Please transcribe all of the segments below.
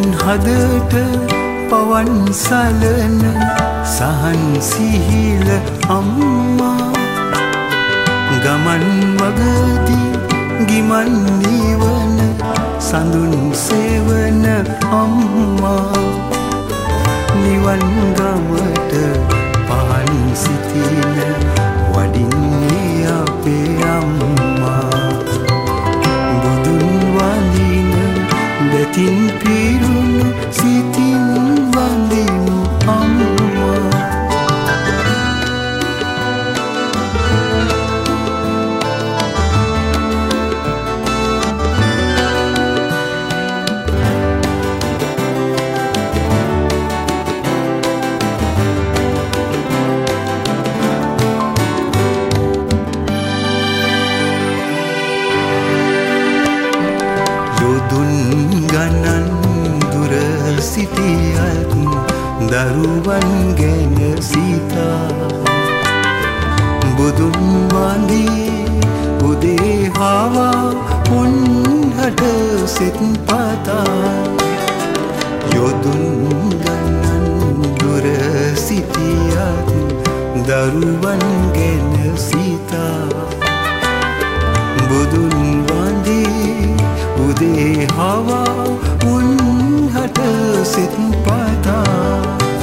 හදට පවන් සලන සහන් සිහිල අම්මා ගමන් මගදී ගිමන් නිවන සඳුන් සේවන අම්මා නිවන් ගමට පහන් සිටින වඩින්නේ අපේ අම්මා බුදුන් වඳින බැතින් පිරුණු සිතින් වඳිමු අම්මා ගණන් දුර සිටියත් දරුවන් ගැන සිතා බුදුන් වඳී උදේ හවා උන්හට සෙත් පතා යොදුන් ගණන් දුර සිටියත් දරුවන් ගැන සිතා බුදුන් වඳී උදේ හවා උන්හට සිත් පතා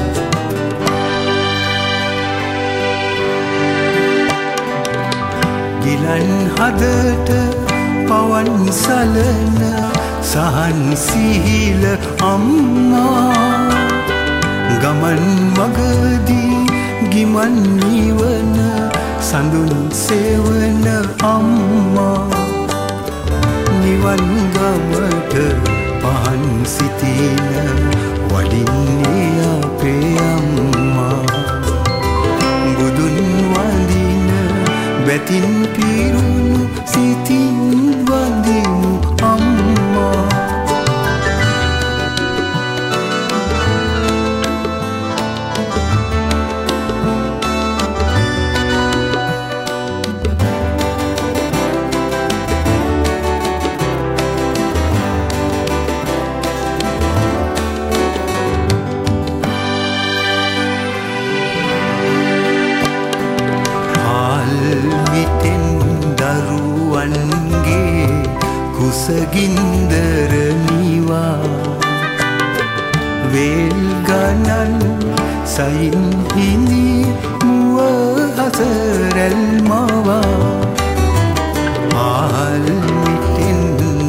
ගිලන් හදට පවන් සලන සහන් සිහිල අම්මා ගමන් මගදී ගිමන් නිවන සඳුන් සේවන අම්මා නිවන් ගමට පහන් සිටින වඩින්නේ අපේ අම්මා බුදුන් වඳින බැතින් පිරුණු සිතින් වඳිමු අම්මා කුසගින්දර නිවා වේල් ගණන් සයින් හිඳි මුව හසරැල් මවා ආල් මිටෙන්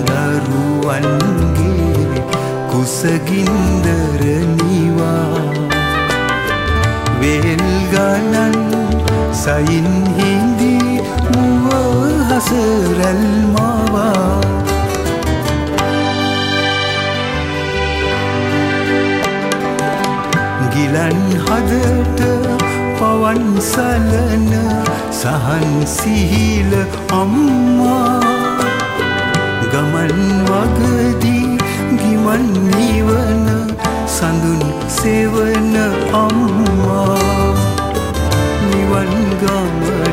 දරුවන්ගේ කුසගින්දර නිවා වේල් ගණන් සයින් හිඳි මුව හසරැල් මවා ගිලන් හදට පවන් සලන සහන් සිහිල අම්මා ගමන් වගදී ගිමන් නිවන සඳුන් සේවන අම්මා නිවන් ගම